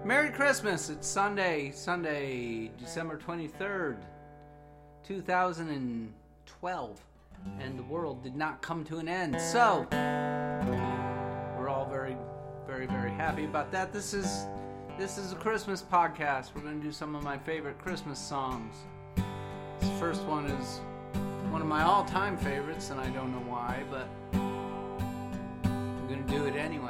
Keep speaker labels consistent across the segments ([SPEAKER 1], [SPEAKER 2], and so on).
[SPEAKER 1] Merry Christmas! It's Sunday, December 23rd, 2012, and the world did not come to an end. So, we're all very, very, very happy about that. This is a Christmas podcast. We're going to do some of my favorite Christmas songs. This first one is one of my all-time favorites, and I don't know why, but I'm going to do it anyway.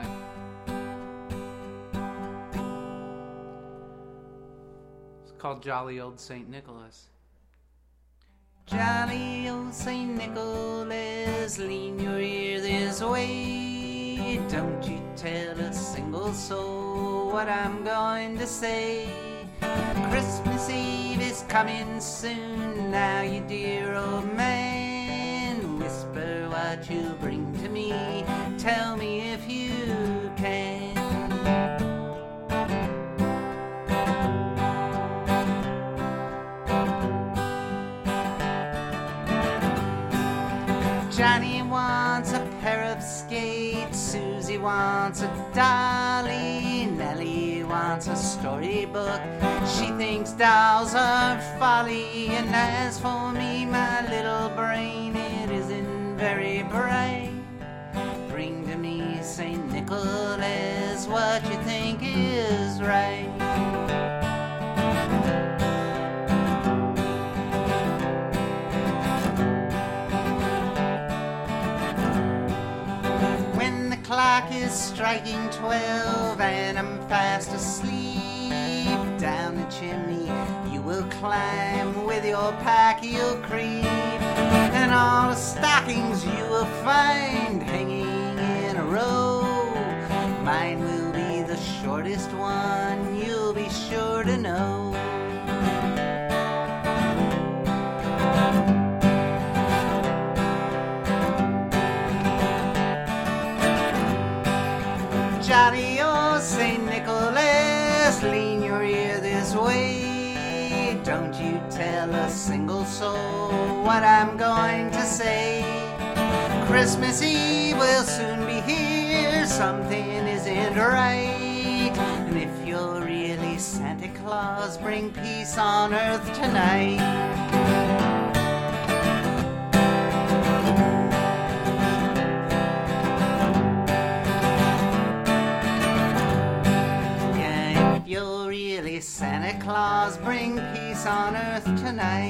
[SPEAKER 1] Called Jolly Old St. Nicholas. Jolly old St. Nicholas, lean your ear this way. Don't you tell a single soul what I'm going to say. Christmas Eve is coming soon, now you dear old man. Whisper what you'll bring to me, tell me if you can. Johnny wants a pair of skates, Susie wants a dolly, Nellie wants a storybook. She thinks dolls are folly, and as for me, my little brain, it isn't very bright. Bring to me, St. Nicholas, what you think is right. Clock is striking 12 and I'm fast asleep. Down the chimney you will climb, with your pack you'll creep, and all the stockings you will find hanging in a row. Mine will be the shortest one, you'll be sure to know. Jolly old St. Nicholas, lean your ear this way. Don't you tell a single soul what I'm going to say. Christmas Eve will soon be here, something isn't right. And if you're really Santa Claus, bring peace on earth tonight. Santa Claus, bring peace on earth tonight.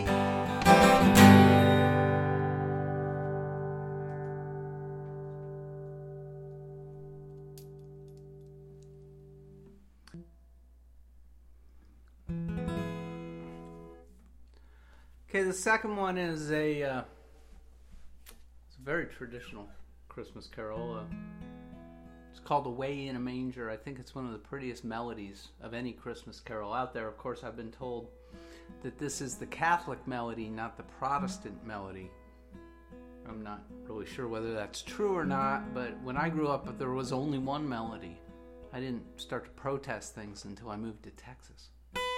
[SPEAKER 1] Okay, the second one is it's a very traditional Christmas carol. It's called Away in a Manger. I think it's one of the prettiest melodies of any Christmas carol out there. Of course, I've been told that this is the Catholic melody, not the Protestant melody. I'm not really sure whether that's true or not, but when I grew up, there was only one melody. I didn't start to protest things until I moved to Texas.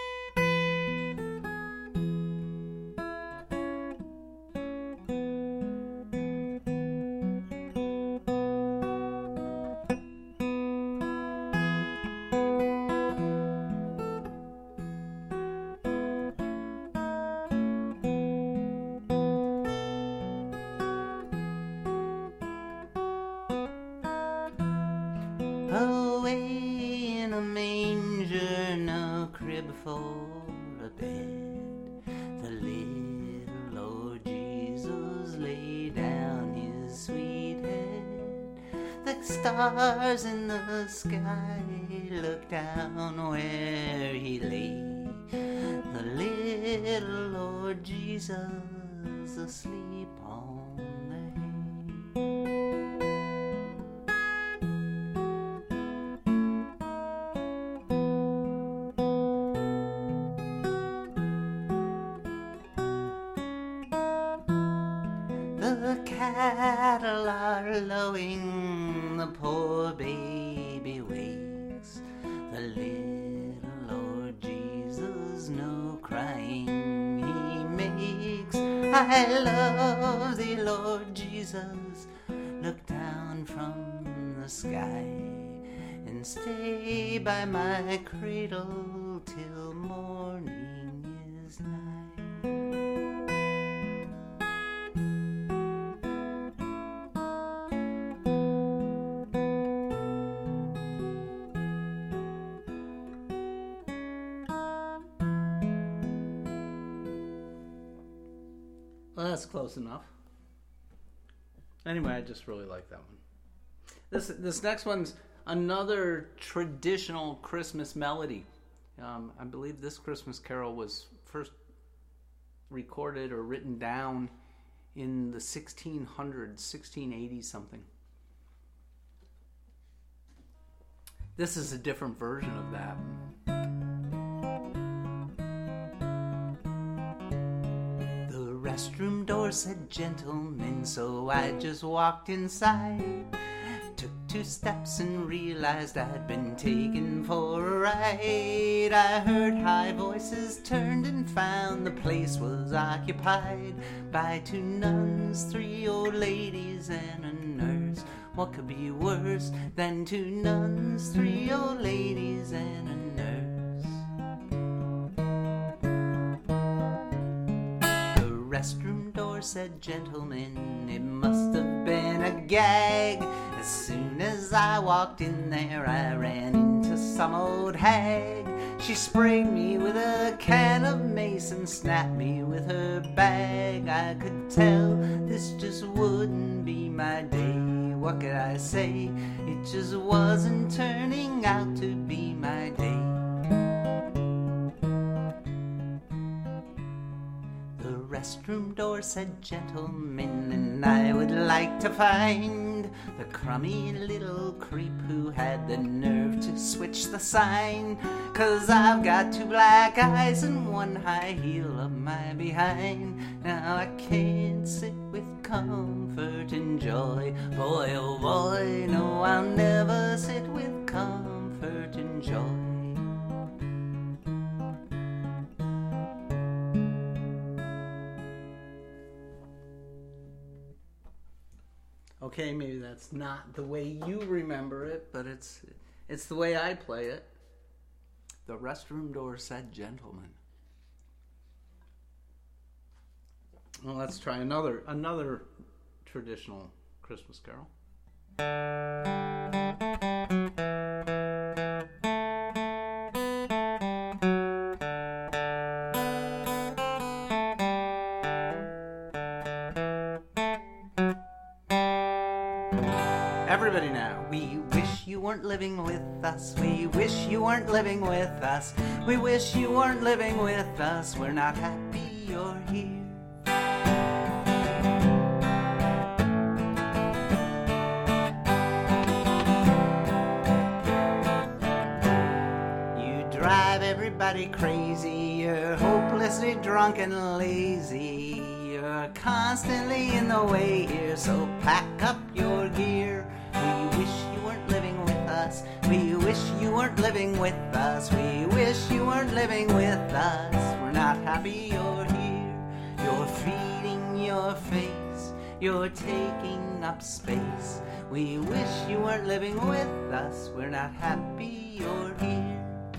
[SPEAKER 1] Away in a manger, no crib for a bed, the little Lord Jesus lay down his sweet head. The stars in the sky looked down where he lay, the little Lord Jesus asleep on the hay. The cattle are lowing, the poor baby wakes, the little Lord Jesus no crying he makes. I love thee, Lord Jesus, look down from the sky, and stay by my cradle till morning is nigh. Well, that's close enough. Anyway, I just really like that one. This next one's another traditional Christmas melody. I believe this Christmas carol was first recorded or written down in the 1600s, 1680 something. This is a different version of that. Restroom door said gentlemen, so I just walked inside. Took 2 steps and realized I'd been taken for a ride. I heard high voices, turned and found the place was occupied by 2 nuns, 3 old ladies and a nurse. What could be worse than 2 nuns, 3 old ladies and a nurse? Restroom door said gentlemen, it must have been a gag. As soon as I walked in there, I ran into some old hag. She sprayed me with a can of mace and snapped me with her bag. I could tell this just wouldn't be my day. What could I say? It just wasn't turning out to be my day. Restroom door said gentlemen, and I would like to find the crummy little creep who had the nerve to switch the sign. 'Cause I've got 2 black eyes and 1 high heel up my behind. Now I can't sit with comfort and joy. Boy, oh boy, no, I'll never sit with comfort and joy. Okay, maybe that's not the way you remember it, but it's the way I play it. The restroom door said gentlemen. Well, let's try another traditional Christmas carol. Everybody now. We wish you weren't living with us. We wish you weren't living with us. We wish you weren't living with us. We're not happy you're here. You drive everybody crazy. You're hopelessly drunk and lazy. You're constantly in the way here, so pack up your gear. We wish you weren't living with us. We wish you weren't living with us. We wish you weren't living with us. We're not happy you're here. You're feeding your face. You're taking up space. We wish you weren't living with us. We're not happy you're here.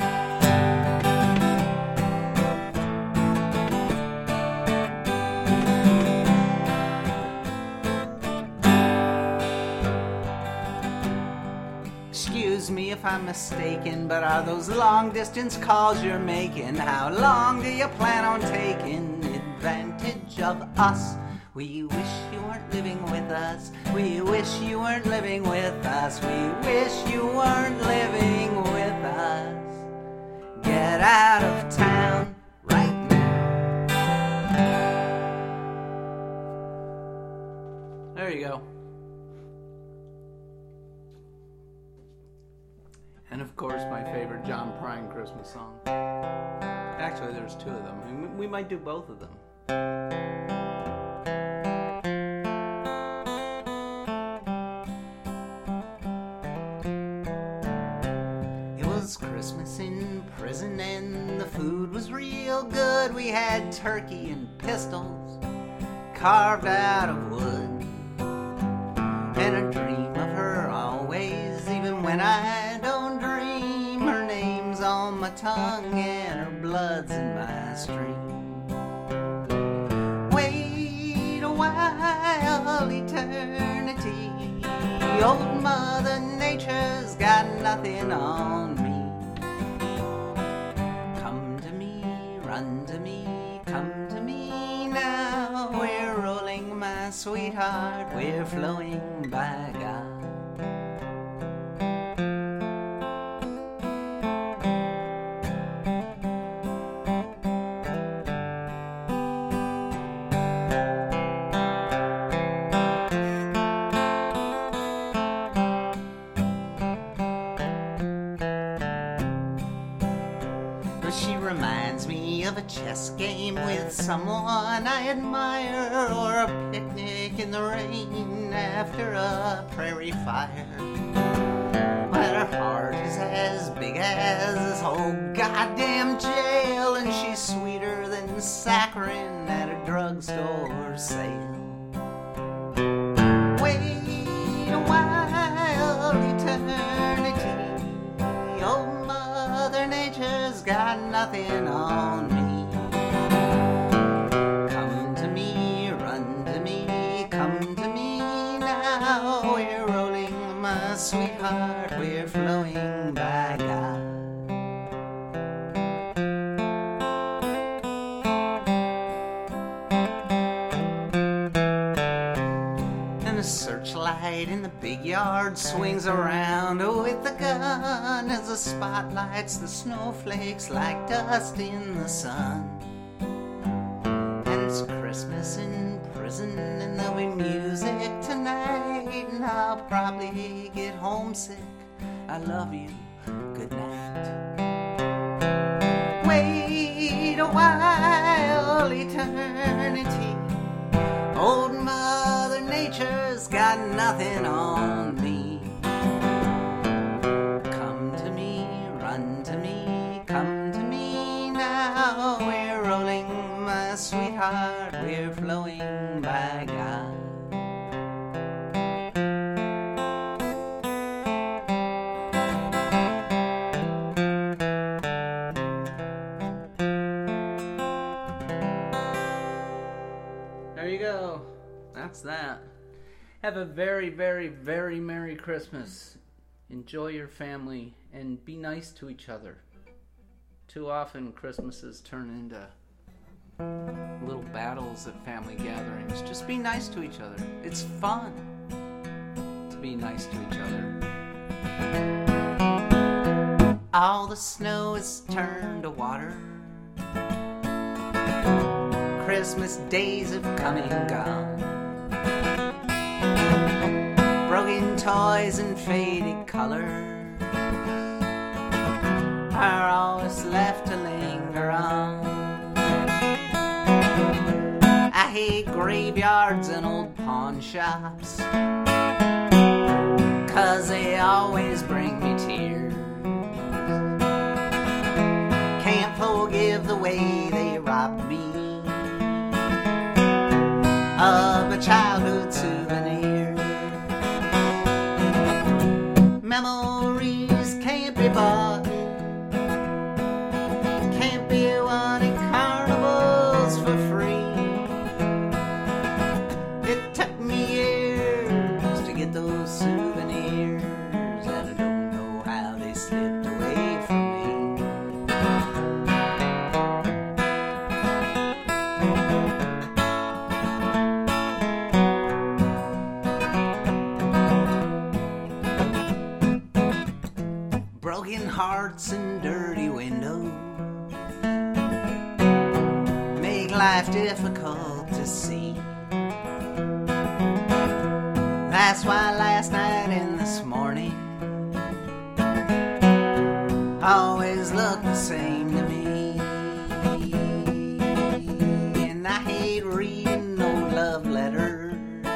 [SPEAKER 1] Excuse me if I'm mistaken, but are those long distance calls you're making? How long do you plan on taking advantage of us? We wish you weren't living with us. We wish you weren't living with us. We wish you weren't living with us. Get out of town right now. There you go. And of course, my favorite John Prine Christmas song. Actually, there's 2 of them. We might do both of them. It was Christmas in prison and the food was real good. We had turkey and pistols carved out of wood. And I dream of her always, even when I don't my tongue and her blood's in my stream. Wait a while, eternity. Old Mother Nature's got nothing on me. Come to me, run to me, come to me now. We're rolling, my sweetheart, we're flowing by God. She reminds me of a chess game with someone I admire, or a picnic in the rain after a prairie fire. But her heart is as big as this whole goddamn jail, and she's sweeter than saccharin at a drugstore sale. Wait a while, eternity. Old Mother Nature's got nothing on me. Come to me, run to me, come to me now. We're rolling, my sweetheart, we're flowing by God. And the searchlight in the big yard swings around with the gun as the spotlights the snowflakes like dust in the sun. And it's Christmas in prison and there'll be music tonight, and I'll probably get homesick. I love you, good night. Wait a while, eternity. Old Mother Nature's got nothing on me. Come to me, run to me, come to me now. We're rolling, my sweetheart, we're flowing by God. There you go. That's that. Have a very, very, very Merry Christmas. Enjoy your family and be nice to each other. Too often Christmases turn into little battles at family gatherings. Just be nice to each other. It's fun to be nice to each other. All the snow is turned to water. Christmas days have come and gone. Broken toys and faded colors are all that's left to linger on. I hate graveyards and old pawn shops, 'cause they always bring me tears. Can't forgive the way they robbed me of a childhood souvenir. Memories can't be bought, can't be won at carnivals for free. It took me years to get those souvenirs, and I don't know how they slipped away from me. Broken hearts and dirty windows make life difficult to see. That's why last night and this morning always look the same to me. And I hate reading old love letters,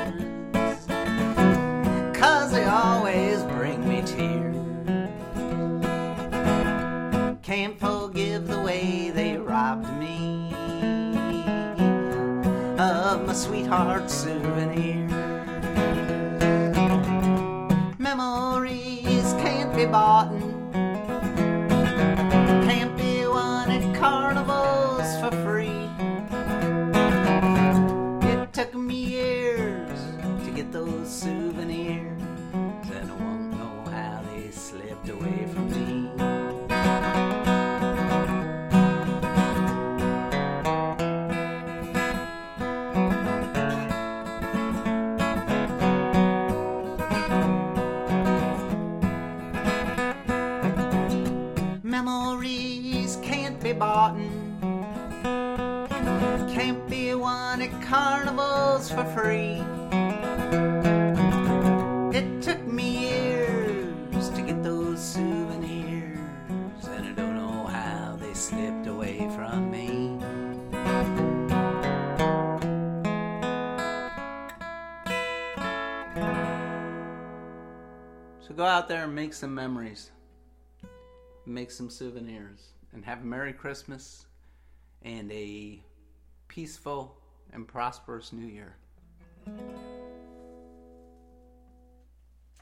[SPEAKER 1] 'cause they always bring me tears. Can't forgive the way they robbed me of my sweetheart's souvenir. Memories can't be bought, can't slipped away from me. Memories can't be bought, can't be won at carnivals for free. It took me years to get those souvenirs, and I don't know how they slipped away from me. So go out there and make some memories. Make some souvenirs, and have a Merry Christmas and a peaceful and prosperous New Year.